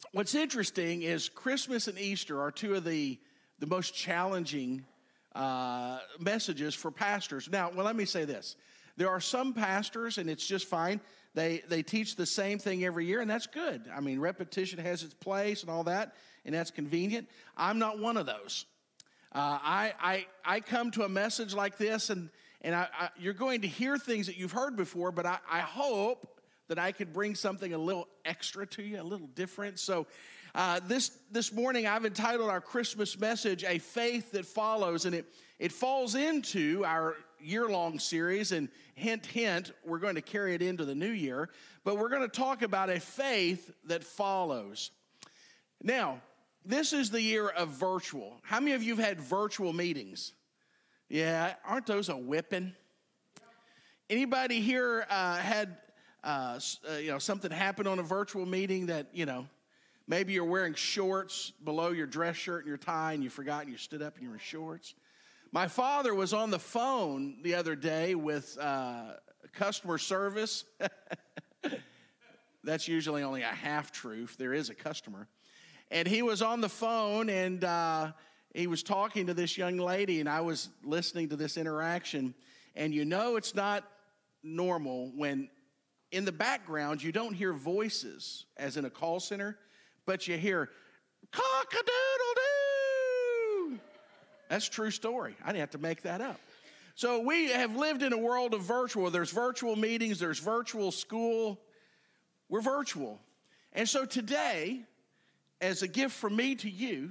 What's interesting is Christmas and Easter are two of the most challenging messages for pastors. Now, let me say this. There are some pastors, and it's just fine. They teach the same thing every year, and that's good. I mean, repetition has its place and all that, and that's convenient. I'm not one of those. I come to a message like this, and you're going to hear things that you've heard before, but I hope that I could bring something a little extra to you, a little different. So this morning I've entitled our Christmas message, A Faith That Follows, and it falls into our year-long series, and hint, hint, we're going to carry it into the new year, but we're going to talk about a faith that follows. Now, this is the year of virtual. How many of you have had virtual meetings? Yeah, aren't those a whipping? Anybody here had something happen on a virtual meeting that, maybe you're wearing shorts below your dress shirt and your tie and you forgot and you stood up and you were in shorts? My father was on the phone the other day with customer service. That's usually only a half-truth. There is a customer. And he was on the phone, and he was talking to this young lady, and I was listening to this interaction. And it's not normal when in the background you don't hear voices as in a call center, but you hear cock-a-doodle-doo. That's a true story. I didn't have to make that up. So we have lived in a world of virtual. There's virtual meetings. There's virtual school. We're virtual. And so today, as a gift from me to you,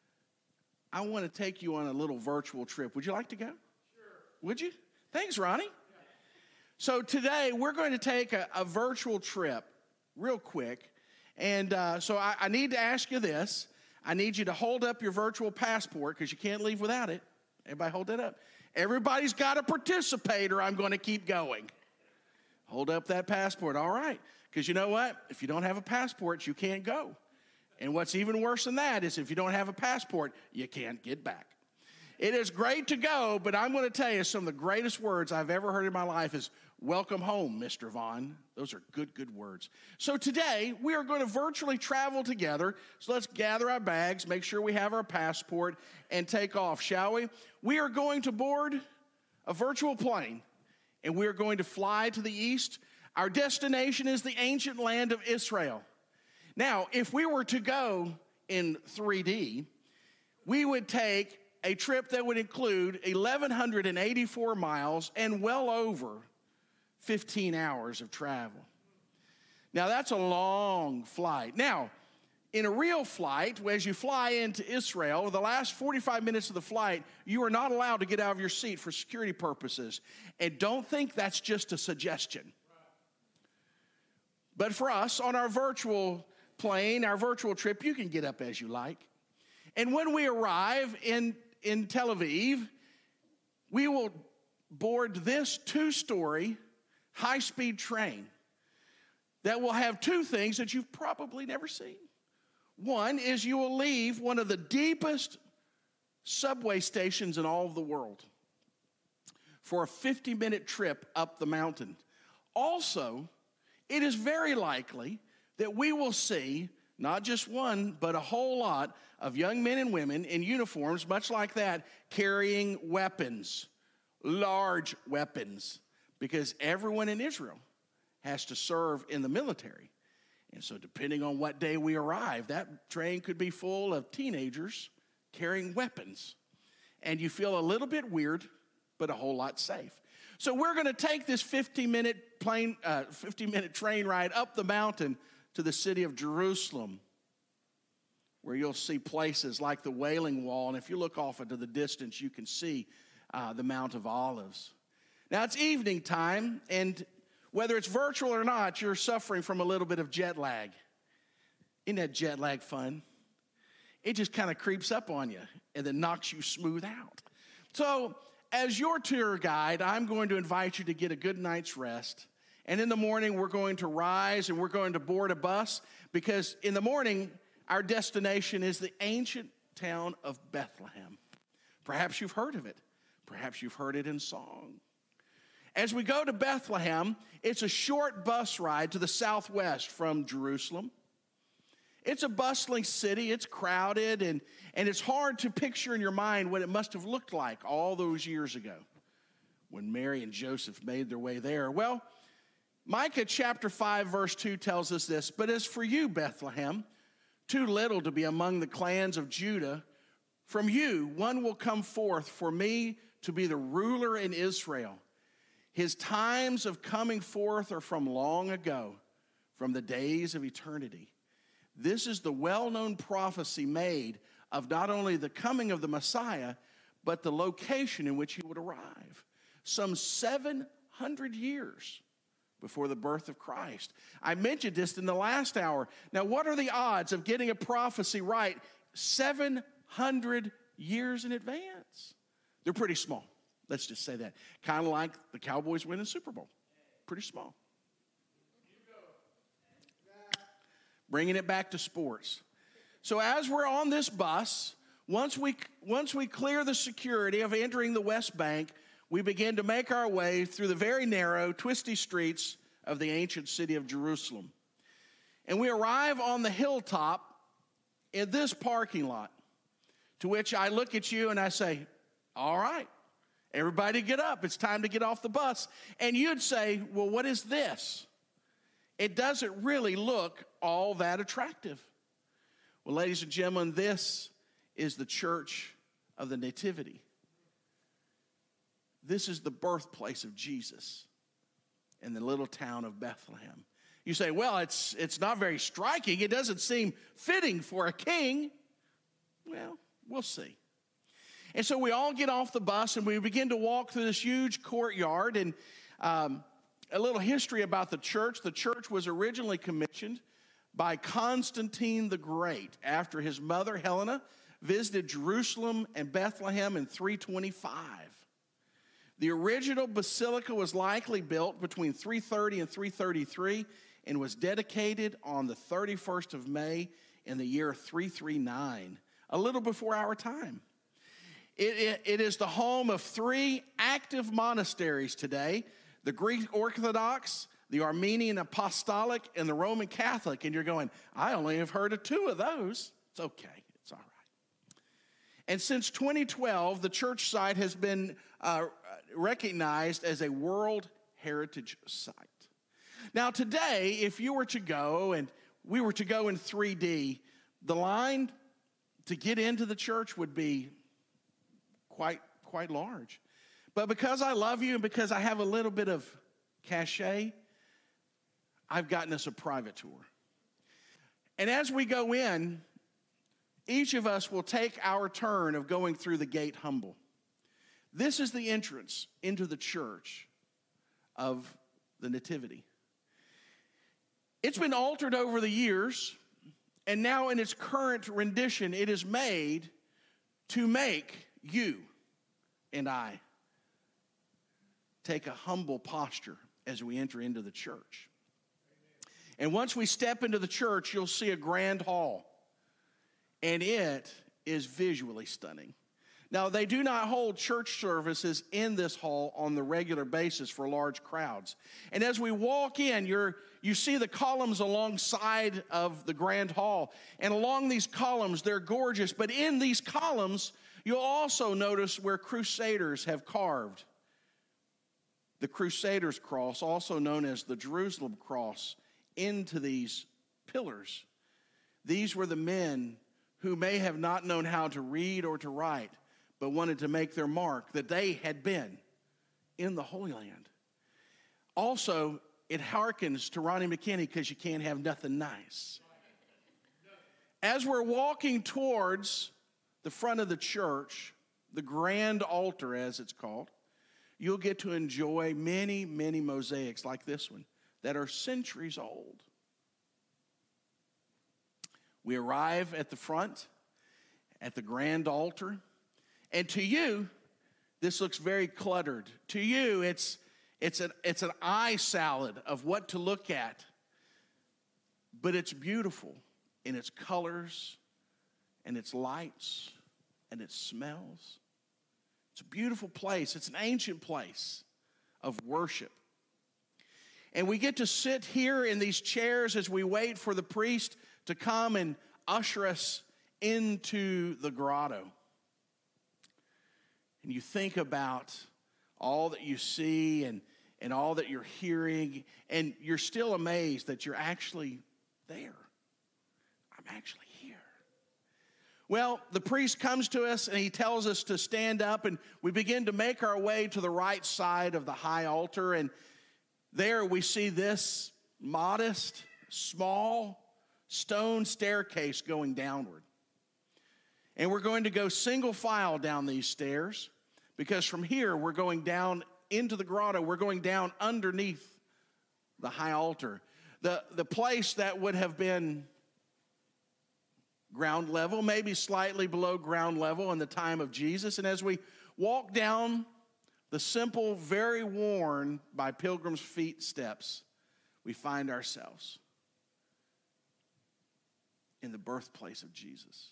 I want to take you on a little virtual trip. Would you like to go? Sure. Would you? Thanks, Ronnie. Yeah. So today, we're going to take a virtual trip real quick. And so I need to ask you this. I need you to hold up your virtual passport because you can't leave without it. Everybody hold that up. Everybody's got to participate or I'm going to keep going. Hold up that passport. All right. Because you know what? If you don't have a passport, you can't go. And what's even worse than that is if you don't have a passport, you can't get back. It is great to go, but I'm going to tell you some of the greatest words I've ever heard in my life is, welcome home, Mr. Vaughn. Those are good words. So today, we are going to virtually travel together. So let's gather our bags, make sure we have our passport, and take off, shall we? We are going to board a virtual plane, and we are going to fly to the east. Our destination is the ancient land of Israel. Now, if we were to go in 3D, we would take a trip that would include 1,184 miles and well over 15 hours of travel. Now, that's a long flight. Now, in a real flight, as you fly into Israel, the last 45 minutes of the flight, you are not allowed to get out of your seat for security purposes. And don't think that's just a suggestion. But for us, on our virtual plane, our virtual trip, you can get up as you like. And when we arrive in Tel Aviv, we will board this 2-story high-speed train that will have two things that you've probably never seen. One is you will leave one of the deepest subway stations in all of the world for a 50-minute trip up the mountain. Also, it is very likely that we will see not just one, but a whole lot of young men and women in uniforms, much like that, carrying weapons, large weapons, because everyone in Israel has to serve in the military. And so depending on what day we arrive, that train could be full of teenagers carrying weapons. And you feel a little bit weird, but a whole lot safe. So we're going to take this 50-minute train ride up the mountain to the city of Jerusalem, where you'll see places like the Wailing Wall. And if you look off into the distance, you can see the Mount of Olives. Now, it's evening time, and whether it's virtual or not, you're suffering from a little bit of jet lag. Isn't that jet lag fun? It just kind of creeps up on you and then knocks you smooth out. So, as your tour guide, I'm going to invite you to get a good night's rest. And in the morning, we're going to rise and we're going to board a bus because in the morning, our destination is the ancient town of Bethlehem. Perhaps you've heard of it. Perhaps you've heard it in song. As we go to Bethlehem, it's a short bus ride to the southwest from Jerusalem. It's a bustling city. It's crowded, and it's hard to picture in your mind what it must have looked like all those years ago when Mary and Joseph made their way there. Well, Micah chapter 5, verse 2 tells us this, "But as for you, Bethlehem, too little to be among the clans of Judah, from you one will come forth for me to be the ruler in Israel. His times of coming forth are from long ago, from the days of eternity." This is the well-known prophecy made of not only the coming of the Messiah, but the location in which he would arrive. Some 700 years before the birth of Christ. I mentioned this in the last hour. Now, what are the odds of getting a prophecy right 700 years in advance? They're pretty small. Let's just say that. Kind of like the Cowboys winning the Super Bowl. Pretty small. Bringing it back to sports. So as we're on this bus, once we clear the security of entering the West Bank, we begin to make our way through the very narrow, twisty streets of the ancient city of Jerusalem. And we arrive on the hilltop in this parking lot, to which I look at you and I say, all right, everybody get up. It's time to get off the bus. And you'd say, well, what is this? It doesn't really look all that attractive. Well, ladies and gentlemen, this is the Church of the Nativity. This is the birthplace of Jesus in the little town of Bethlehem. You say, well, it's not very striking. It doesn't seem fitting for a king. Well, we'll see. And so we all get off the bus and we begin to walk through this huge courtyard. And a little history about the church. The church was originally commissioned by Constantine the Great after his mother, Helena, visited Jerusalem and Bethlehem in 325. The original basilica was likely built between 330 and 333 and was dedicated on the 31st of May in the year 339, a little before our time. It is the home of 3 active monasteries today: the Greek Orthodox, the Armenian Apostolic, and the Roman Catholic. And you're going, I only have heard of 2 of those. It's okay. It's all right. And since 2012, the church site has been recognized as a World Heritage Site. Now today, if you were to go, and we were to go in 3D, the line to get into the church would be quite large. But because I love you and because I have a little bit of cachet, I've gotten us a private tour. And as we go in, each of us will take our turn of going through the gate humble. This is the entrance into the church of the Nativity. It's been altered over the years, and now in its current rendition, it is made to make you and I take a humble posture as we enter into the church. And once we step into the church, you'll see a grand hall, and it is visually stunning. Now, they do not hold church services in this hall on the regular basis for large crowds. And as we walk in, you see the columns alongside of the grand hall. And along these columns, they're gorgeous. But in these columns, you'll also notice where crusaders have carved the Crusaders' cross, also known as the Jerusalem cross, into these pillars. These were the men who may have not known how to read or to write, but wanted to make their mark that they had been in the Holy Land. Also, it harkens to Ronnie McKinney because you can't have nothing nice. As we're walking towards the front of the church, the grand altar as it's called, you'll get to enjoy many, many mosaics like this one that are centuries old. We arrive at the front, at the grand altar, and to you, this looks very cluttered. To you, it's an eye salad of what to look at, but it's beautiful in its colors and its lights and its smells. It's a beautiful place. It's an ancient place of worship. And we get to sit here in these chairs as we wait for the priest to come and usher us into the grotto. And you think about all that you see and all that you're hearing, and you're still amazed that you're actually there. I'm actually here. Well, the priest comes to us and he tells us to stand up, and we begin to make our way to the right side of the high altar, and there we see this modest, small stone staircase going downward. And we're going to go single file down these stairs, because from here we're going down into the grotto. We're going down underneath the high altar. The place that would have been ground level, maybe slightly below ground level in the time of Jesus. And as we walk down the simple, very worn by pilgrims' feet steps, we find ourselves in the birthplace of Jesus.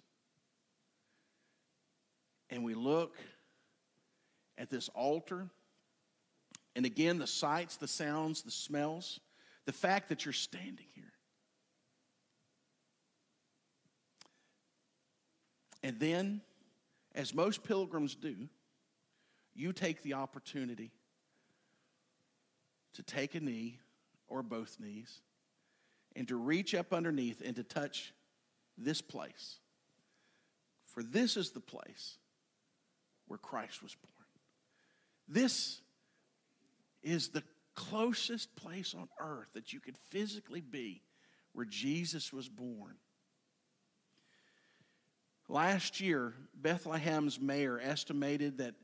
And we look at this altar, and again, the sights, the sounds, the smells, the fact that you're standing here. And then, as most pilgrims do, you take the opportunity to take a knee or both knees and to reach up underneath and to touch this place. For this is the place where Christ was born. This is the closest place on earth that you could physically be where Jesus was born. Last year, Bethlehem's mayor estimated that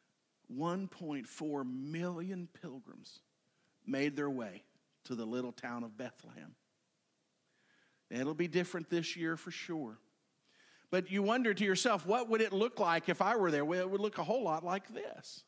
1.4 million pilgrims made their way to the little town of Bethlehem. It'll be different this year for sure. But you wonder to yourself, what would it look like if I were there? Well, it would look a whole lot like this.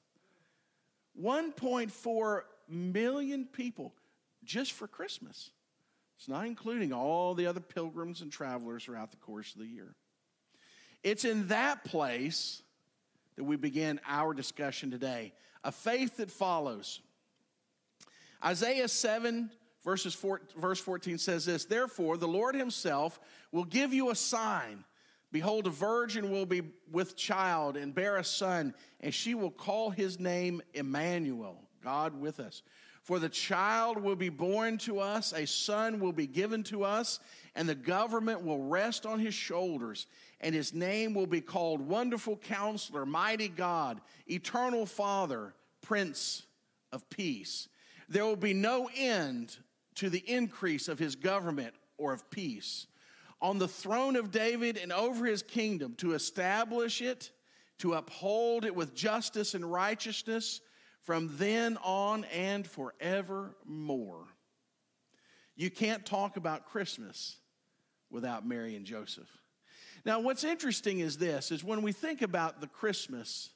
1.4 million people just for Christmas. It's not including all the other pilgrims and travelers throughout the course of the year. It's in that place that we begin our discussion today, a faith that follows. Isaiah 7, verse 14 says this, "Therefore, the Lord himself will give you a sign. Behold, a virgin will be with child and bear a son, and she will call his name Emmanuel," God with us. "For the child will be born to us, a son will be given to us, and the government will rest on his shoulders, and his name will be called Wonderful Counselor, Mighty God, Eternal Father, Prince of Peace. There will be no end to the increase of his government or of peace on the throne of David and over his kingdom, to establish it, to uphold it with justice and righteousness from then on and forevermore." You can't talk about Christmas without Mary and Joseph. Now, what's interesting is this, is when we think about the Christmas,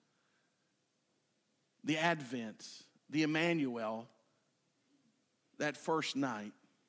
the Advent, the Emmanuel, that first night,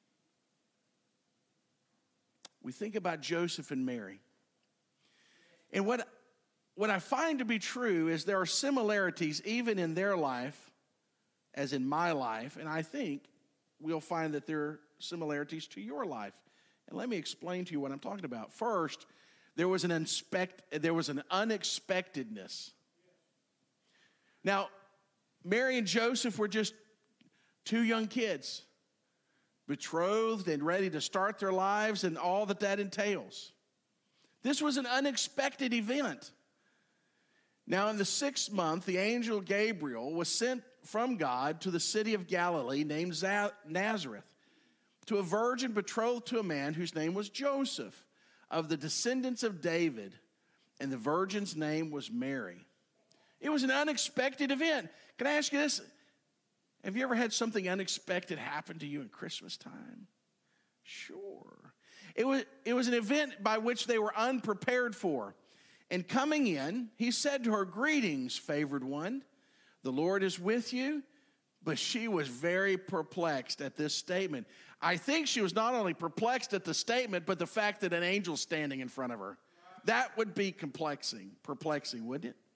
we think about Joseph and Mary. And what I find to be true is there are similarities even in their life as in my life, and I think we'll find that there are similarities to your life. And let me explain to you what I'm talking about. First, there was an unexpectedness. Now, Mary and Joseph were just two young kids, betrothed and ready to start their lives and all that entails. This was an unexpected event. Now, in the 6th month, the angel Gabriel was sent from God to the city of Galilee named Nazareth, to a virgin betrothed to a man whose name was Joseph, of the descendants of David, and the virgin's name was Mary. It was an unexpected event. Can I ask you this? Have you ever had something unexpected happen to you in Christmas time? Sure. It was an event by which they were unprepared for. And coming in, he said to her, "Greetings, favored one. The Lord is with you." But she was very perplexed at this statement. I think she was not only perplexed at the statement, but the fact that an angel's standing in front of her. That would be perplexing, wouldn't it?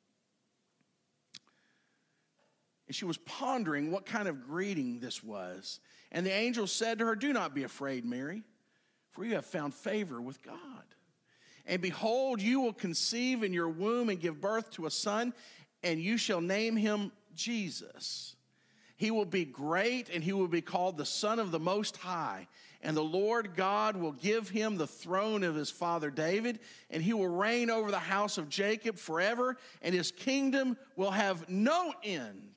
And she was pondering what kind of greeting this was. And the angel said to her, "Do not be afraid, Mary, for you have found favor with God. And behold, you will conceive in your womb and give birth to a son, and you shall name him Jesus. He will be great, and he will be called the Son of the Most High. And the Lord God will give him the throne of his father David, and he will reign over the house of Jacob forever, and his kingdom will have no end.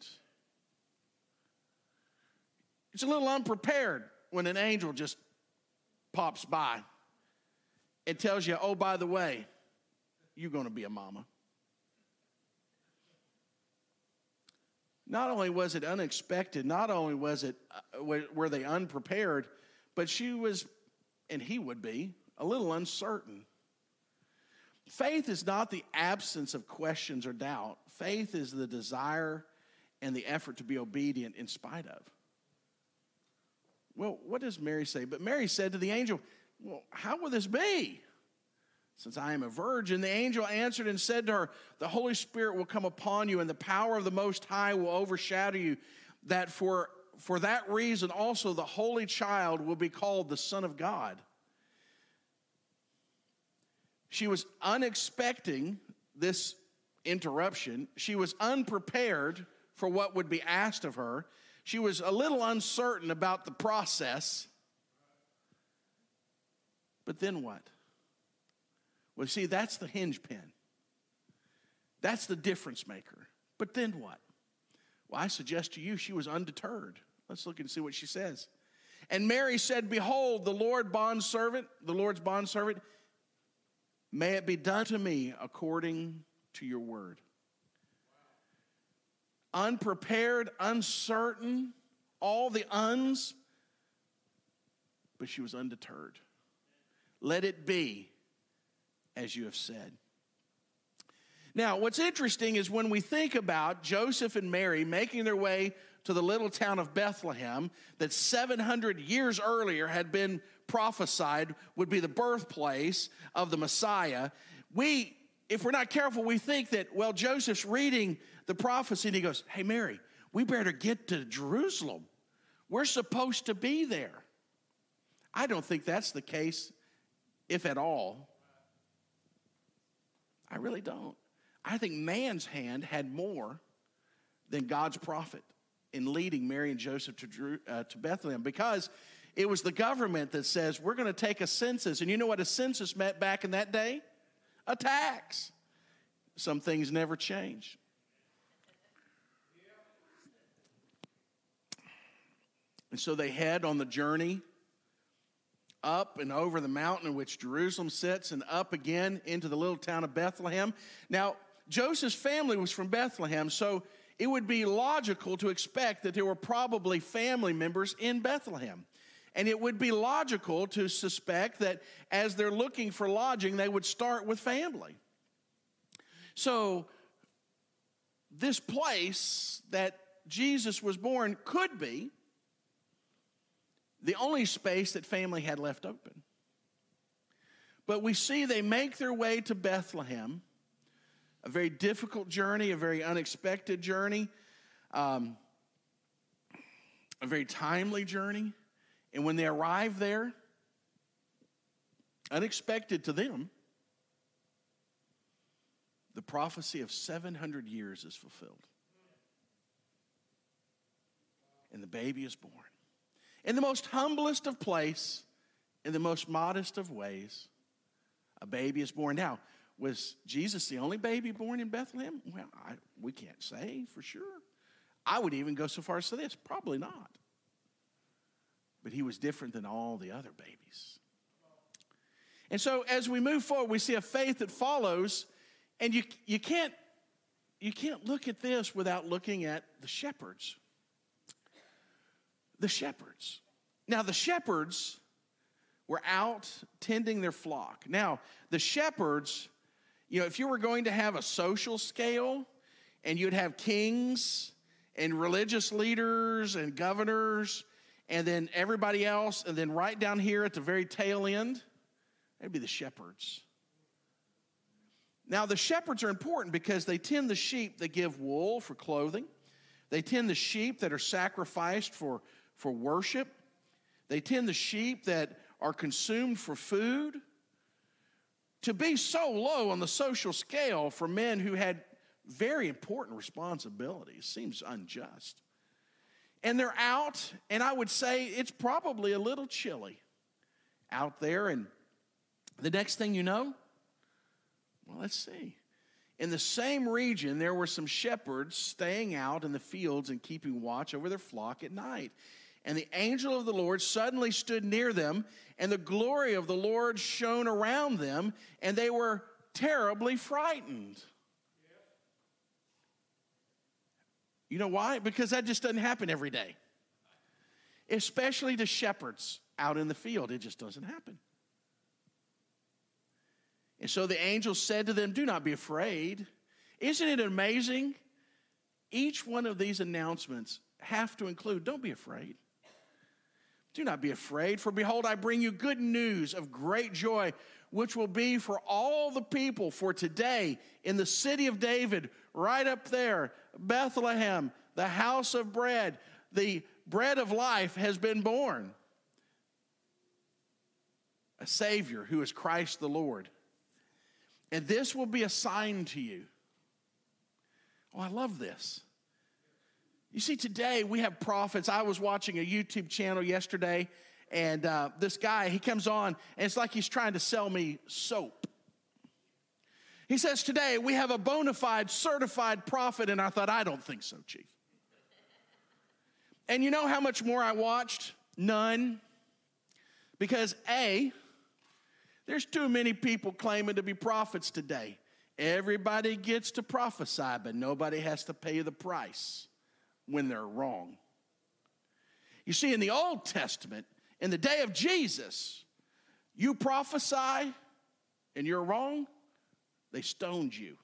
It's a little unprepared when an angel just pops by. It tells you, oh, by the way, you're going to be a mama. Not only was it unexpected, not only were they unprepared, but she was, and he would be, a little uncertain. Faith is not the absence of questions or doubt. Faith is the desire and the effort to be obedient in spite of. Well, what does Mary say? But Mary said to the angel, well, how will this be, since I am a virgin? The angel answered and said to her, the Holy Spirit will come upon you, and the power of the Most High will overshadow you. That for that reason also the Holy Child will be called the Son of God. She was unexpecting this interruption. She was unprepared for what would be asked of her. She was a little uncertain about the process. But then what? Well, see, that's the hinge pin. That's the difference maker. But then what? Well, I suggest to you she was undeterred. Let's look and see what she says. And Mary said, behold, the Lord's bondservant, may it be done to me according to your word. Unprepared, uncertain, all the uns, but she was undeterred. Let it be as you have said. Now, what's interesting is when we think about Joseph and Mary making their way to the little town of Bethlehem that 700 years earlier had been prophesied would be the birthplace of the Messiah, if we're not careful, we think that, well, Joseph's reading the prophecy and he goes, hey, Mary, we better get to Jerusalem. We're supposed to be there. I don't think that's the case, if at all. I really don't. I think man's hand had more than God's prophet in leading Mary and Joseph to Bethlehem, because it was the government that says, we're going to take a census. And you know what a census meant back in that day? A tax. Some things never change. And so they head on the journey up and over the mountain in which Jerusalem sits, and up again into the little town of Bethlehem. Now, Joseph's family was from Bethlehem, so it would be logical to expect that there were probably family members in Bethlehem. And it would be logical to suspect that as they're looking for lodging, they would start with family. So this place that Jesus was born could be the only space that family had left open. But we see they make their way to Bethlehem, a very difficult journey, a very unexpected journey, a very timely journey. And when they arrive there, unexpected to them, the prophecy of 700 years is fulfilled. And the baby is born. In the most humblest of place, in the most modest of ways, a baby is born. Now, was Jesus the only baby born in Bethlehem? Well, we can't say for sure. I would even go so far as to say this, probably not. But he was different than all the other babies. And so as we move forward, we see a faith that follows, and you can't look at this without looking at the shepherds. The shepherds. Now, the shepherds were out tending their flock. Now, the shepherds, if you were going to have a social scale, and you'd have kings and religious leaders and governors, and then everybody else, and then right down here at the very tail end, that'd be the shepherds. Now, the shepherds are important because they tend the sheep that give wool for clothing. They tend the sheep that are sacrificed for worship. They tend the sheep that are consumed for food, to be so low on the social scale for men who had very important responsibilities seems unjust. And they're out, and I would say it's probably a little chilly out there. And the next thing you know, well, let's see. In the same region, there were some shepherds staying out in the fields and keeping watch over their flock at night. And the angel of the Lord suddenly stood near them, and the glory of the Lord shone around them, and they were terribly frightened. You know why? Because that just doesn't happen every day. Especially to shepherds out in the field. It just doesn't happen. And so the angel said to them, "Do not be afraid." Isn't it amazing? Each one of these announcements have to include, don't be afraid. Do not be afraid, for behold, I bring you good news of great joy, which will be for all the people. For today, in the city of David, right up there, Bethlehem, the house of bread, the bread of life has been born. A Savior who is Christ the Lord. And this will be a sign to you. Oh, I love this. You see, today we have prophets. I was watching a YouTube channel yesterday, and this guy, he comes on, and it's like he's trying to sell me soap. He says, today we have a bona fide, certified prophet, and I thought, I don't think so, Chief. And you know how much more I watched? None. Because A, there's too many people claiming to be prophets today. Everybody gets to prophesy, but nobody has to pay the price when they're wrong. You see, in the Old Testament, in the day of Jesus, you prophesy and you're wrong, they stoned you.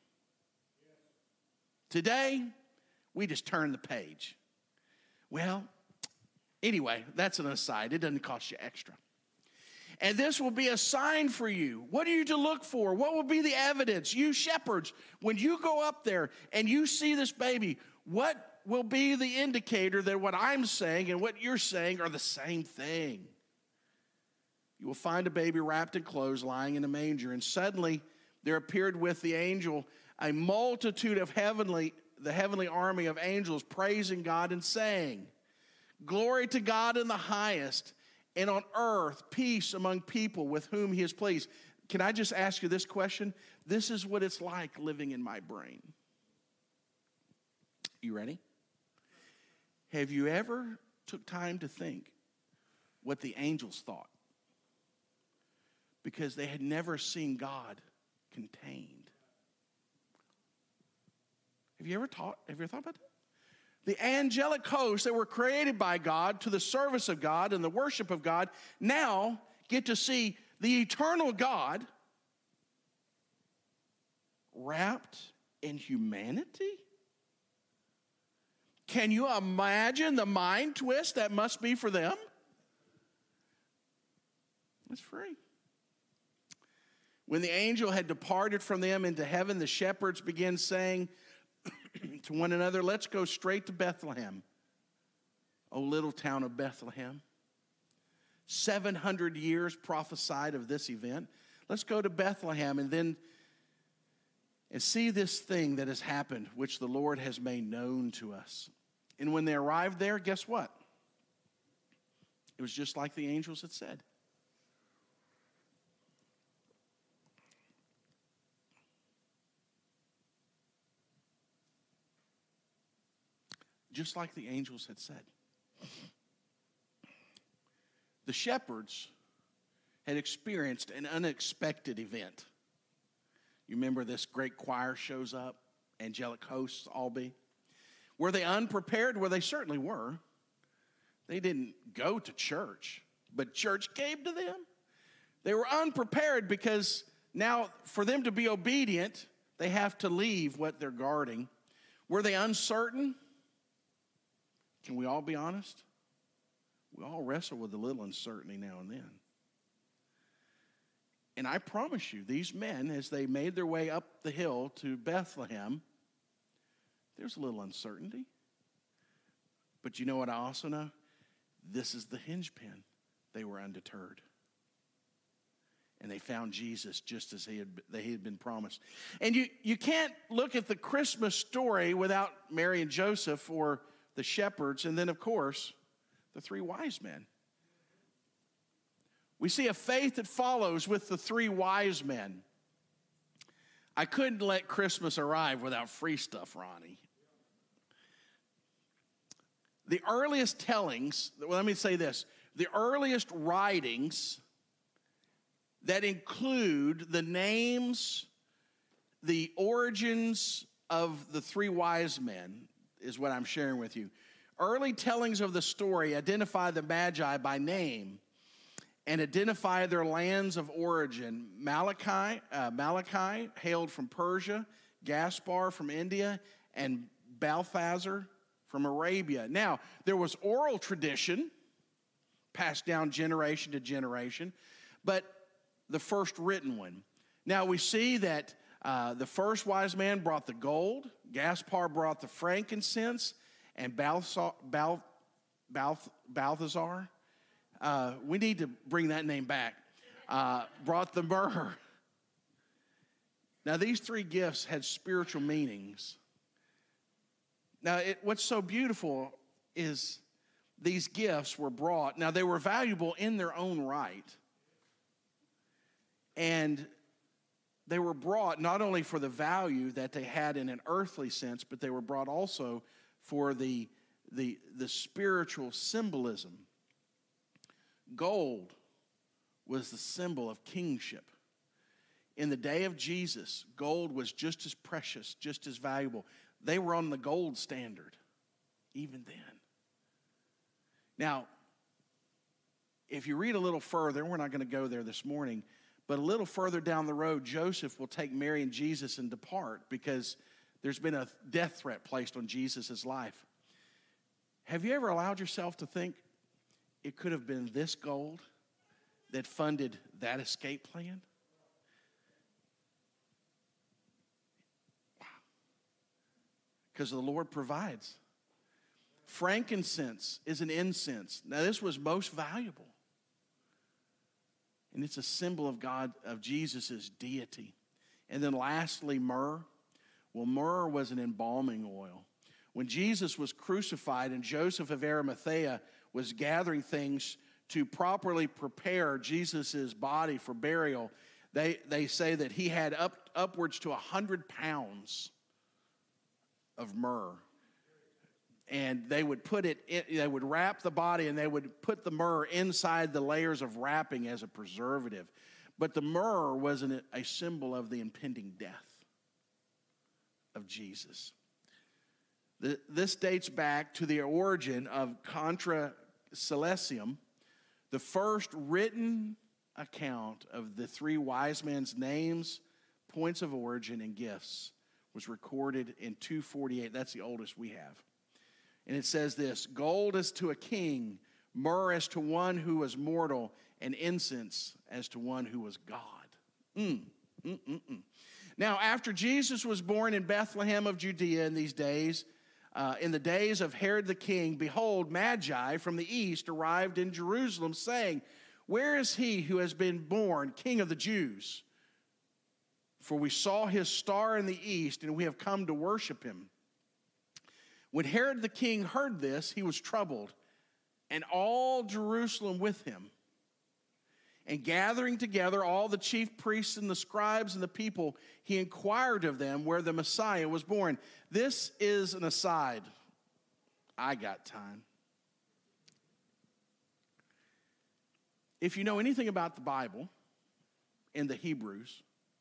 Today, we just turn the page. Well, anyway, that's an aside. It doesn't cost you extra. And this will be a sign for you. What are you to look for? What will be the evidence? You shepherds, when you go up there and you see this baby, what will be the indicator that what I'm saying and what you're saying are the same thing? You will find a baby wrapped in clothes lying in a manger. And suddenly there appeared with the angel a multitude of the heavenly army of angels praising God and saying, "Glory to God in the highest, and on earth peace among people with whom he is pleased." Can I just ask you this question? This is what it's like living in my brain. You ready? Have you ever took time to think what the angels thought? Because they had never seen God contained. Have you ever thought about that? The angelic hosts that were created by God to the service of God and the worship of God now get to see the eternal God wrapped in humanity? Can you imagine the mind twist that must be for them? It's free. When the angel had departed from them into heaven, the shepherds began saying to one another, "Let's go straight to Bethlehem, O little town of Bethlehem." 700 years prophesied of this event. Let's go to Bethlehem and see this thing that has happened, which the Lord has made known to us. And when they arrived there, guess what? It was just like the angels had said. Just like the angels had said. The shepherds had experienced an unexpected event. You remember this great choir shows up, angelic hosts all be. Were they unprepared? Well, they certainly were. They didn't go to church, but church came to them. They were unprepared because now for them to be obedient, they have to leave what they're guarding. Were they uncertain? Can we all be honest? We all wrestle with a little uncertainty now and then. And I promise you, these men, as they made their way up the hill to Bethlehem, there's a little uncertainty. But you know what I also know? This is the hinge pin. They were undeterred. and they found Jesus just as they had been promised. And you can't look at the Christmas story without Mary and Joseph or the shepherds, and then, of course, the three wise men. We see a faith that follows with the three wise men. I couldn't let Christmas arrive without free stuff, Ronnie. The earliest tellings, well, let me say this, the earliest writings that include the names, the origins of the three wise men is what I'm sharing with you. Early tellings of the story identify the Magi by name and identify their lands of origin. Malachi hailed from Persia, Gaspar from India, and Balthazar from Arabia. Now, there was oral tradition passed down generation to generation, but the first written one. Now, we see that the first wise man brought the gold, Gaspar brought the frankincense, and Balthazar, we need to bring that name back, brought the myrrh. Now, these three gifts had spiritual meanings. Now, what's so beautiful is these gifts were brought. Now, they were valuable in their own right. And they were brought not only for the value that they had in an earthly sense, but they were brought also for the spiritual symbolism. Gold was the symbol of kingship. In the day of Jesus, gold was just as precious, just as valuable. They were on the gold standard even then. Now, if you read a little further, we're not going to go there this morning, but a little further down the road, Joseph will take Mary and Jesus and depart because there's been a death threat placed on Jesus' life. Have you ever allowed yourself to think it could have been this gold that funded that escape plan? Wow. Because the Lord provides. Frankincense is an incense. Now, this was most valuable. And it's a symbol of God, of Jesus' deity. And then lastly, myrrh. Well, myrrh was an embalming oil. When Jesus was crucified and Joseph of Arimathea was gathering things to properly prepare Jesus' body for burial, they say that he had upwards to 100 pounds of myrrh. And they would they would wrap the body and they would put the myrrh inside the layers of wrapping as a preservative. But the myrrh was a symbol of the impending death of Jesus. This dates back to the origin of Contra Silesium, the first written account of the three wise men's names, points of origin, and gifts was recorded in 248. That's the oldest we have. And it says this: gold as to a king, myrrh as to one who was mortal, and incense as to one who was God. Now, after Jesus was born in Bethlehem of Judea in these days, in the days of Herod the king, behold, Magi from the east arrived in Jerusalem, saying, "Where is he who has been born King of the Jews? For we saw his star in the east, and we have come to worship him." When Herod the king heard this, he was troubled, and all Jerusalem with him. And gathering together all the chief priests and the scribes and the people, he inquired of them where the Messiah was born. This is an aside. I got time. If you know anything about the Bible and the Hebrews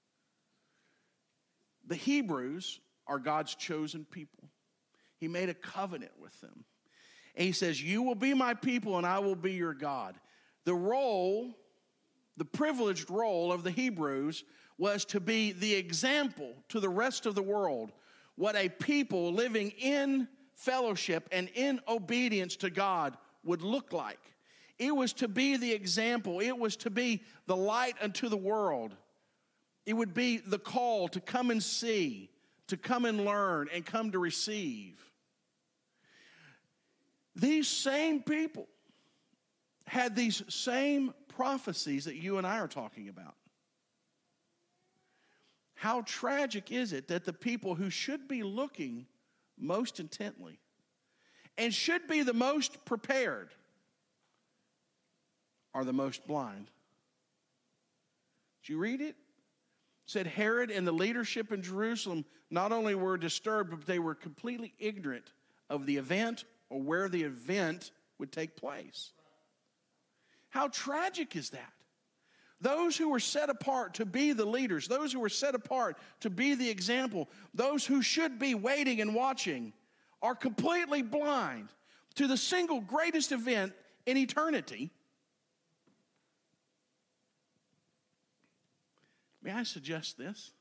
are God's chosen people. He made a covenant with them. And he says, "You will be my people and I will be your God." The privileged role of the Hebrews was to be the example to the rest of the world what a people living in fellowship and in obedience to God would look like. It was to be the example. It was to be the light unto the world. It would be the call to come and see, to come and learn, and come to receive. These same people had these same prophecies that you and I are talking about. how tragic is it that the people who should be looking most intently and should be the most prepared are the most blind? Did you read it? It said Herod and the leadership in Jerusalem not only were disturbed, but they were completely ignorant of the event or where the event would take place. How tragic is that? Those who were set apart to be the leaders, those who were set apart to be the example, those who should be waiting and watching are completely blind to the single greatest event in eternity. May I suggest this?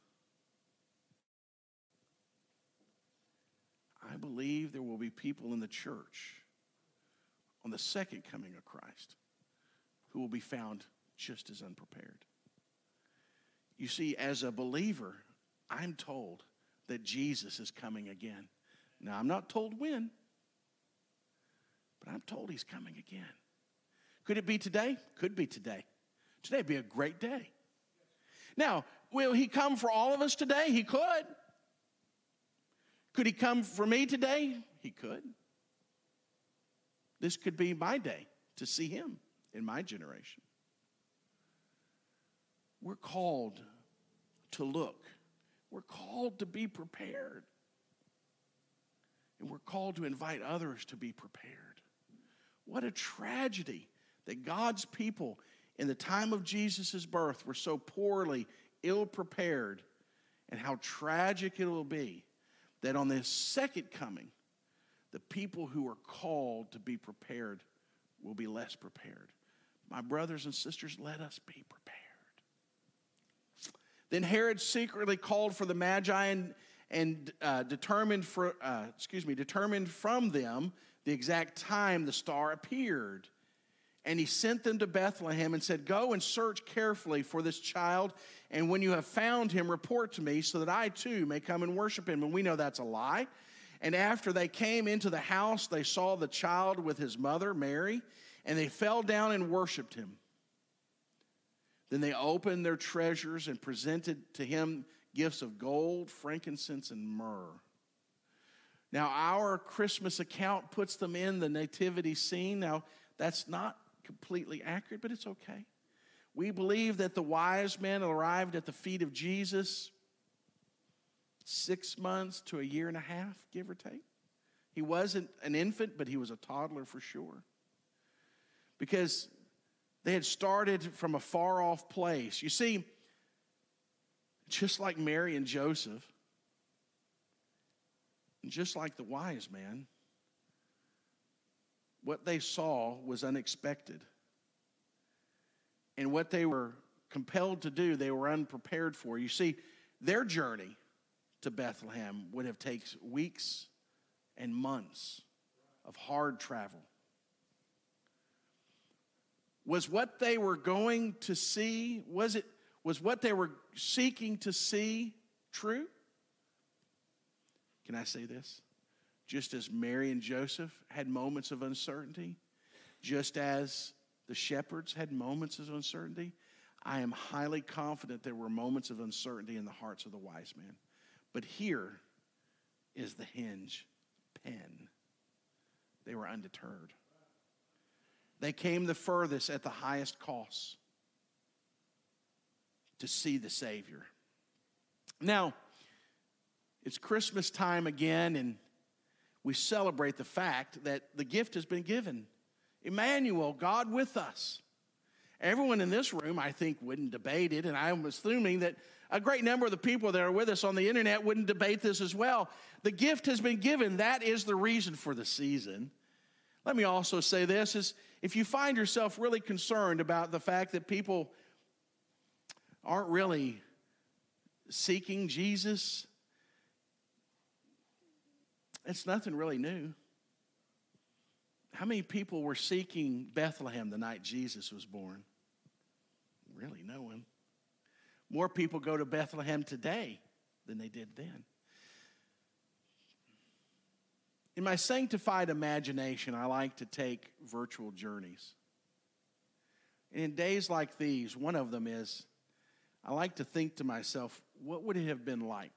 I believe there will be people in the church on the second coming of Christ who will be found just as unprepared. You see, as a believer, I'm told that Jesus is coming again. Now, I'm not told when, but I'm told he's coming again. Could it be today? Could be today. Today would be a great day. Now, will he come for all of us today? He could. Could he come for me today? He could. This could be my day to see him in my generation. We're called to look. We're called to be prepared. And we're called to invite others to be prepared. What a tragedy that God's people in the time of Jesus' birth were so poorly, ill-prepared, and how tragic it will be that on this second coming, the people who are called to be prepared will be less prepared. My brothers and sisters, let us be prepared. Then Herod secretly called for the Magi and determined from them the exact time the star appeared. And he sent them to Bethlehem and said, "Go and search carefully for this child, and when you have found him, report to me so that I too may come and worship him." And we know that's a lie. And after they came into the house, they saw the child with his mother, Mary, and they fell down and worshiped him. Then they opened their treasures and presented to him gifts of gold, frankincense, and myrrh. Now, our Christmas account puts them in the nativity scene. Now, that's not completely accurate, but it's okay. We believe that the wise men arrived at the feet of Jesus 6 months to a year and a half, give or take. He wasn't an infant, but he was a toddler for sure. Because they had started from a far-off place. You see, just like Mary and Joseph, and just like the wise man, what they saw was unexpected. And what they were compelled to do, they were unprepared for. You see, their journey to Bethlehem would have taken weeks and months of hard travel. Was what they were going to see, was what they were seeking to see true? Can I say this? Just as Mary and Joseph had moments of uncertainty, just as the shepherds had moments of uncertainty, I am highly confident there were moments of uncertainty in the hearts of the wise men. But here is the hinge pin. They were undeterred. They came the furthest at the highest cost to see the Savior. Now, it's Christmas time again, and we celebrate the fact that the gift has been given. Emmanuel, God with us. Everyone in this room, I think, wouldn't debate it, and I'm assuming that a great number of the people that are with us on the internet wouldn't debate this as well. The gift has been given. That is the reason for the season. Let me also say this, is if you find yourself really concerned about the fact that people aren't really seeking Jesus, it's nothing really new. How many people were seeking Bethlehem the night Jesus was born? Really, no one. More people go to Bethlehem today than they did then. In my sanctified imagination, I like to take virtual journeys. And in days like these, one of them is I like to think to myself, what would it have been like?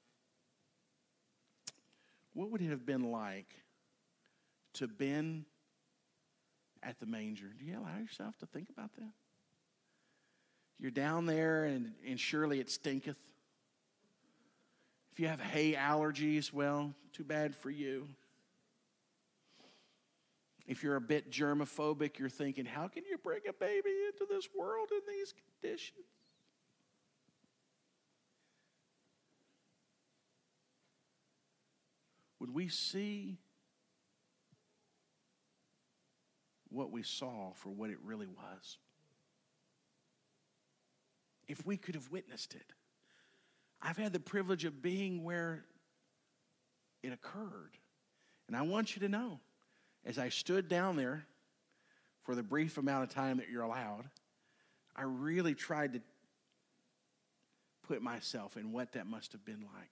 What would it have been like to have been at the manger? Do you allow yourself to think about that? You're down there and surely it stinketh. If you have hay allergies, well, too bad for you. If you're a bit germophobic, you're thinking, how can you bring a baby into this world in these conditions? Would we see what we saw for what it really was? If we could have witnessed it. I've had the privilege of being where it occurred. And I want you to know, as I stood down there for the brief amount of time that you're allowed, I really tried to put myself in what that must have been like.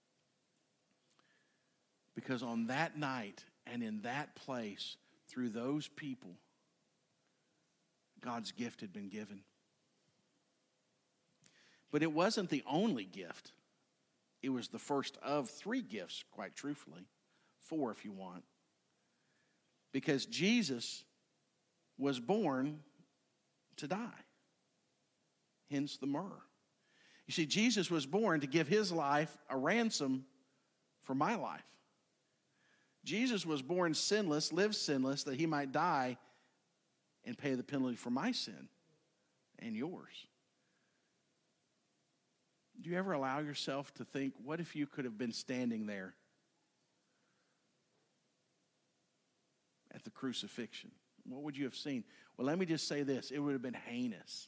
Because on that night and in that place, through those people, God's gift had been given. But it wasn't the only gift. It was the first of 3 gifts, quite truthfully. 4 if you want. Because Jesus was born to die. Hence the myrrh. You see, Jesus was born to give his life a ransom for my life. Jesus was born sinless, lived sinless, that he might die and pay the penalty for my sin and yours. Do you ever allow yourself to think, what if you could have been standing there at the crucifixion? What would you have seen? Well, let me just say this. It would have been heinous.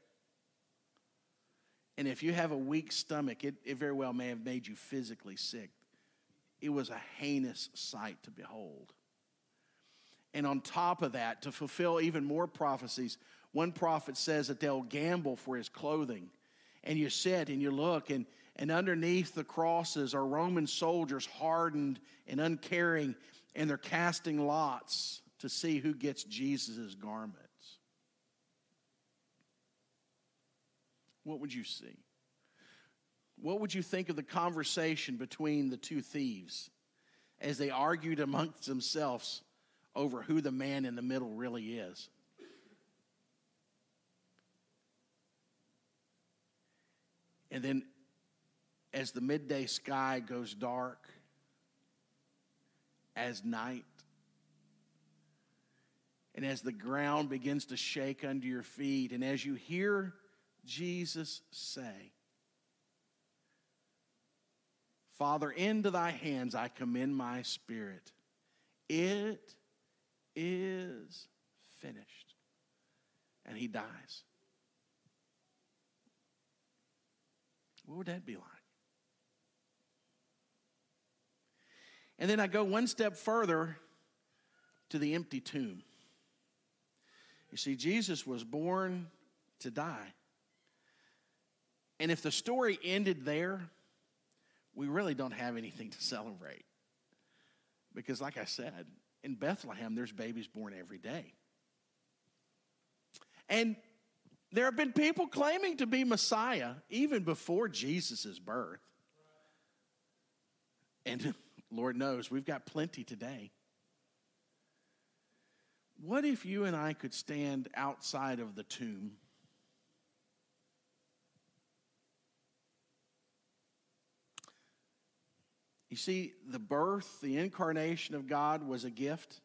And if you have a weak stomach, it very well may have made you physically sick. It was a heinous sight to behold. And on top of that, to fulfill even more prophecies, one prophet says that they'll gamble for his clothing. And you sit and you look, and underneath the crosses are Roman soldiers hardened and uncaring, and they're casting lots to see who gets Jesus' garments. What would you see? What would you think of the conversation between the 2 thieves as they argued amongst themselves over who the man in the middle really is? And then as the midday sky goes dark, as night, and as the ground begins to shake under your feet, and as you hear Jesus say, Father, into thy hands I commend my spirit. It is finished. And he dies. What would that be like? And then I go one step further to the empty tomb. You see, Jesus was born to die. And if the story ended there, we really don't have anything to celebrate. Because like I said, in Bethlehem, there's babies born every day. And there have been people claiming to be Messiah even before Jesus' birth. And Lord knows, we've got plenty today. What if you and I could stand outside of the tomb You see, the birth, the incarnation of God was a gift.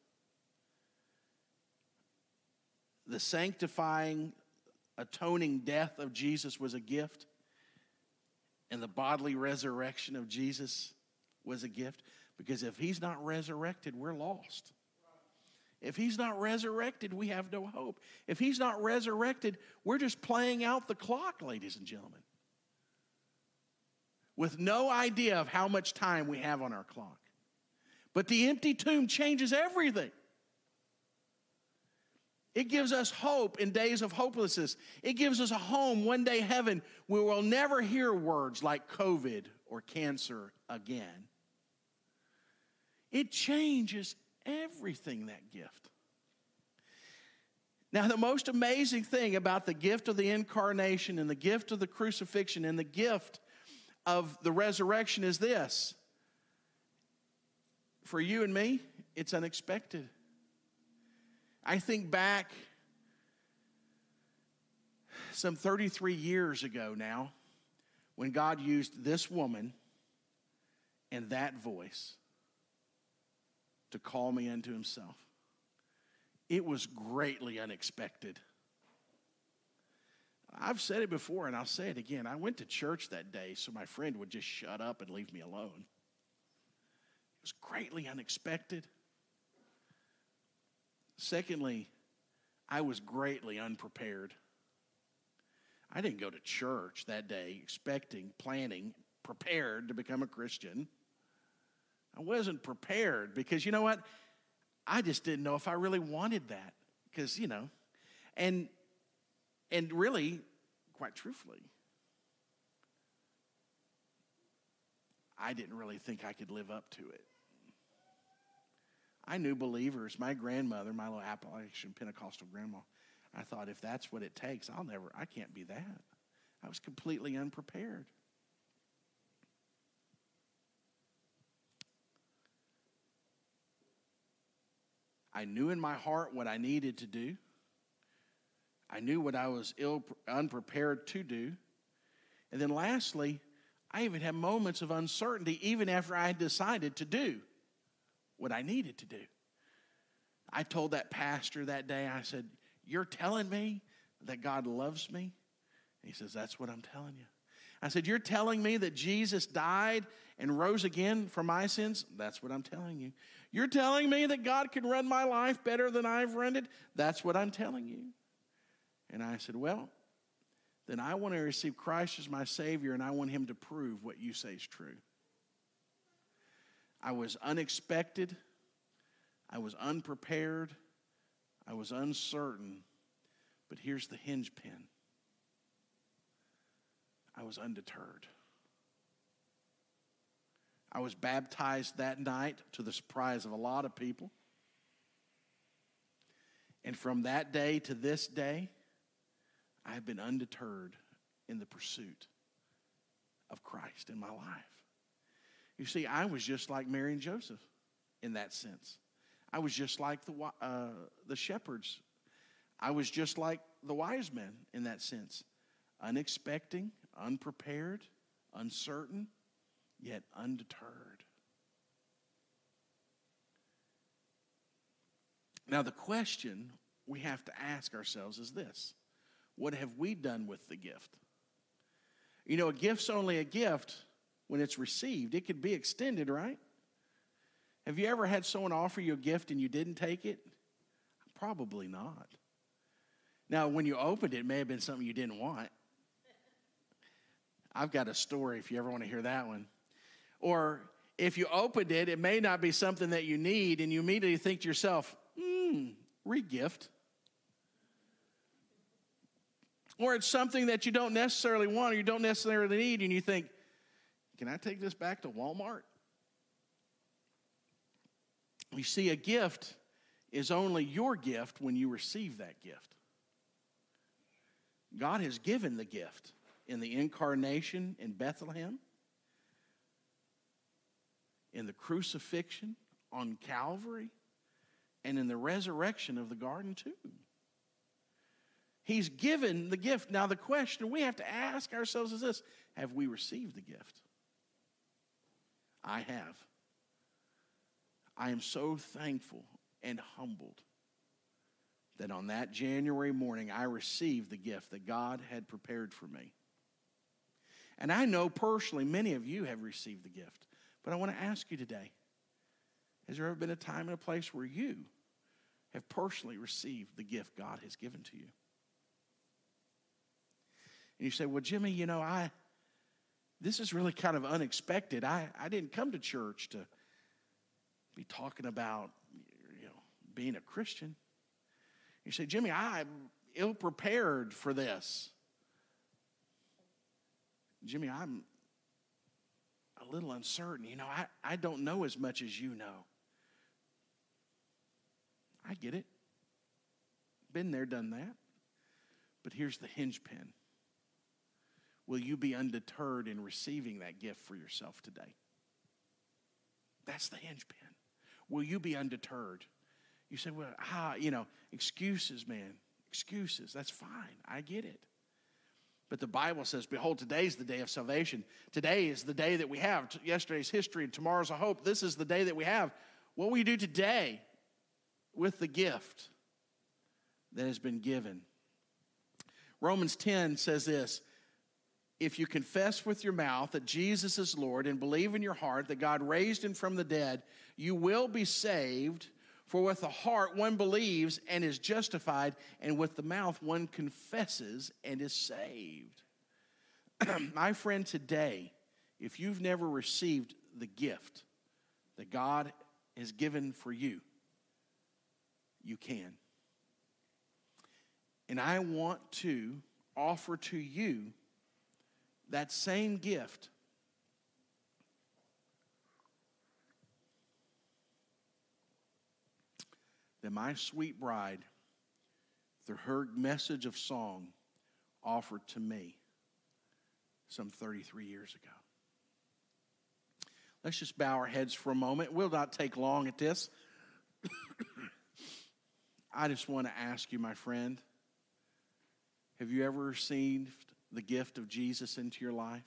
The sanctifying, atoning death of Jesus was a gift. And the bodily resurrection of Jesus was a gift. Because if he's not resurrected, we're lost. If he's not resurrected, we have no hope. If he's not resurrected, we're just playing out the clock, ladies and gentlemen, with no idea of how much time we have on our clock. But the empty tomb changes everything. It gives us hope in days of hopelessness. It gives us a home, one day heaven, where we'll never hear words like COVID or cancer again. It changes everything, that gift. Now, the most amazing thing about the gift of the incarnation and the gift of the crucifixion and the gift of the resurrection is this. For you and me, it's unexpected. I think back some 33 years ago now when God used this woman and that voice to call me unto himself. It was greatly unexpected. I've said it before and I'll say it again. I went to church that day so my friend would just shut up and leave me alone. It was greatly unexpected. Secondly, I was greatly unprepared. I didn't go to church that day expecting, planning, prepared to become a Christian. I wasn't prepared because, you know what? I just didn't know if I really wanted that. Because, and really, quite truthfully, I didn't really think I could live up to it. I knew believers. My grandmother, my little Appalachian Pentecostal grandma, I thought if that's what it takes, I can't be that. I was completely unprepared. I knew in my heart what I needed to do. I knew what I was unprepared to do. And then lastly, I even had moments of uncertainty even after I had decided to do what I needed to do. I told that pastor that day, I said, "You're telling me that God loves me?" And he says, "That's what I'm telling you." I said, "You're telling me that Jesus died and rose again for my sins?" "That's what I'm telling you." "You're telling me that God can run my life better than I've run it?" "That's what I'm telling you." And I said, "Well, then I want to receive Christ as my Savior, and I want him to prove what you say is true." I was unexpected. I was unprepared. I was uncertain. But here's the hinge pin. I was undeterred. I was baptized that night to the surprise of a lot of people. And from that day to this day, I have been undeterred in the pursuit of Christ in my life. You see, I was just like Mary and Joseph in that sense. I was just like the shepherds. I was just like the wise men in that sense. Unexpecting, unprepared, uncertain, yet undeterred. Now, the question we have to ask ourselves is this: what have we done with the gift? A gift's only a gift when it's received. It could be extended, right? Have you ever had someone offer you a gift and you didn't take it? Probably not. Now, when you opened it, it may have been something you didn't want. I've got a story if you ever want to hear that one. Or if you opened it, it may not be something that you need, and you immediately think to yourself, re-gift. Or it's something that you don't necessarily want or you don't necessarily need, and you think, can I take this back to Walmart? You see, a gift is only your gift when you receive that gift. God has given the gift in the incarnation in Bethlehem, in the crucifixion on Calvary, and in the resurrection of the garden tomb. He's given the gift. Now, the question we have to ask ourselves is this: have we received the gift? I have. I am so thankful and humbled that on that January morning, I received the gift that God had prepared for me. And I know personally many of you have received the gift. But I want to ask you today, has there ever been a time and a place where you have personally received the gift God has given to you? And you say, well, Jimmy, this is really kind of unexpected. I didn't come to church to be talking about, being a Christian. You say, Jimmy, I'm ill-prepared for this. Jimmy, I'm a little uncertain. I don't know as much as you know. I get it. Been there, done that. But here's the hinge pin. Will you be undeterred in receiving that gift for yourself today? That's the hinge pin. Will you be undeterred? You say, well, excuses, man. Excuses. That's fine. I get it. But the Bible says, behold, today's the day of salvation. Today is the day that we have. Yesterday's history and tomorrow's a hope. This is the day that we have. What will you do today with the gift that has been given? Romans 10 says this, if you confess with your mouth that Jesus is Lord and believe in your heart that God raised him from the dead, you will be saved. For with the heart one believes and is justified, and with the mouth one confesses and is saved. My friend, today, if you've never received the gift that God has given for you, you can. And I want to offer to you that same gift. That my sweet bride, through her message of song, offered to me some 33 years ago. Let's just bow our heads for a moment. We'll not take long at this. I just want to ask you, my friend, have you ever received the gift of Jesus into your life?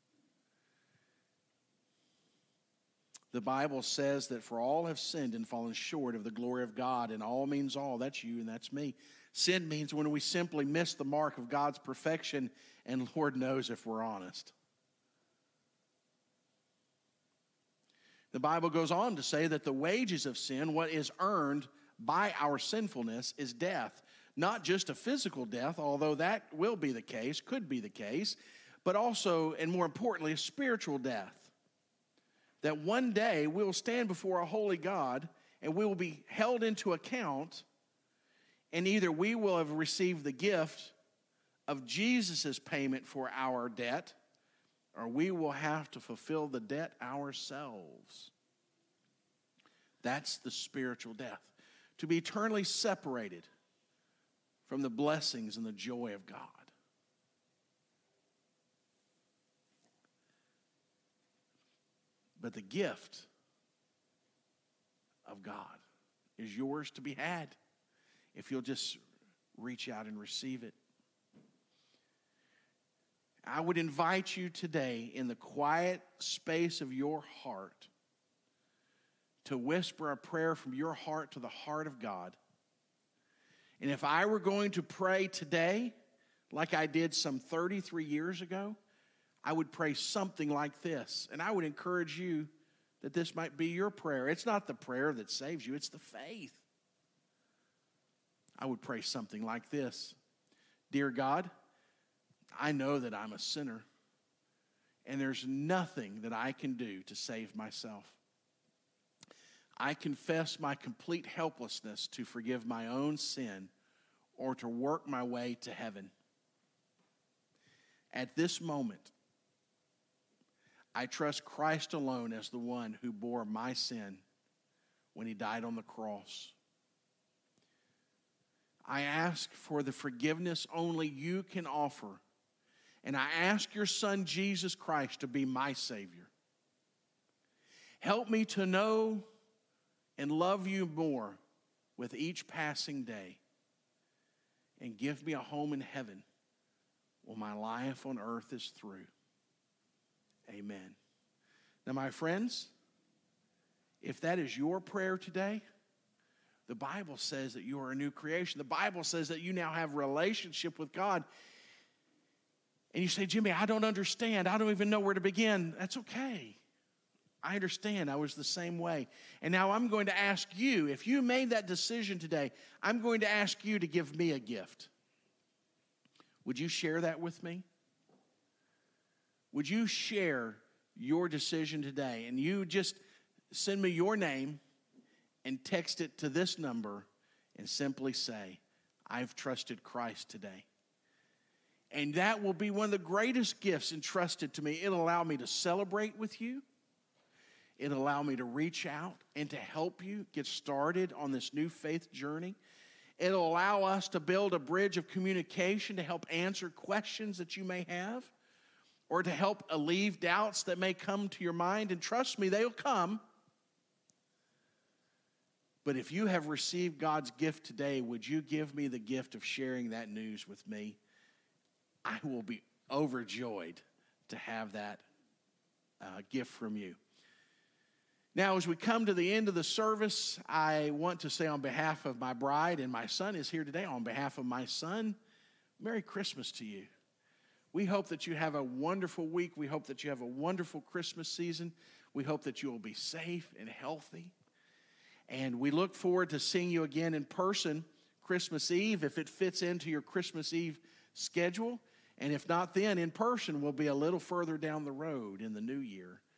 The Bible says that for all have sinned and fallen short of the glory of God, and all means all. That's you and that's me. Sin means when we simply miss the mark of God's perfection, and Lord knows if we're honest. The Bible goes on to say that the wages of sin, what is earned by our sinfulness, is death. Not just a physical death, although that will be the case, could be the case, but also, and more importantly, a spiritual death. That one day we'll stand before a holy God and we will be held into account, and either we will have received the gift of Jesus' payment for our debt, or we will have to fulfill the debt ourselves. That's the spiritual death. To be eternally separated from the blessings and the joy of God. But the gift of God is yours to be had if you'll just reach out and receive it. I would invite you today in the quiet space of your heart to whisper a prayer from your heart to the heart of God. And if I were going to pray today, like I did some 33 years ago, I would pray something like this. And I would encourage you that this might be your prayer. It's not the prayer that saves you, it's the faith. I would pray something like this. Dear God, I know that I'm a sinner, and there's nothing that I can do to save myself. I confess my complete helplessness to forgive my own sin or to work my way to heaven. At this moment, I trust Christ alone as the one who bore my sin when he died on the cross. I ask for the forgiveness only you can offer, and I ask your Son, Jesus Christ, to be my Savior. Help me to know and love you more with each passing day, and give me a home in heaven when my life on earth is through. Amen. Now, my friends, if that is your prayer today, the Bible says that you are a new creation. The Bible says that you now have a relationship with God. And you say, Jimmy, I don't understand. I don't even know where to begin. That's okay. I understand. I was the same way. And now I'm going to ask you, if you made that decision today, I'm going to ask you to give me a gift. Would you share that with me? Would you share your decision today? And you just send me your name and text it to this number and simply say, I've trusted Christ today. And that will be one of the greatest gifts entrusted to me. It'll allow me to celebrate with you. It'll allow me to reach out and to help you get started on this new faith journey. It'll allow us to build a bridge of communication to help answer questions that you may have, or to help alleviate doubts that may come to your mind. And trust me, they'll come. But if you have received God's gift today, would you give me the gift of sharing that news with me? I will be overjoyed to have that gift from you. Now, as we come to the end of the service, I want to say on behalf of my bride, and my son is here today, on behalf of my son, Merry Christmas to you. We hope that you have a wonderful week. We hope that you have a wonderful Christmas season. We hope that you will be safe and healthy. And we look forward to seeing you again in person Christmas Eve, if it fits into your Christmas Eve schedule. And if not, then in person, we'll be a little further down the road in the new year.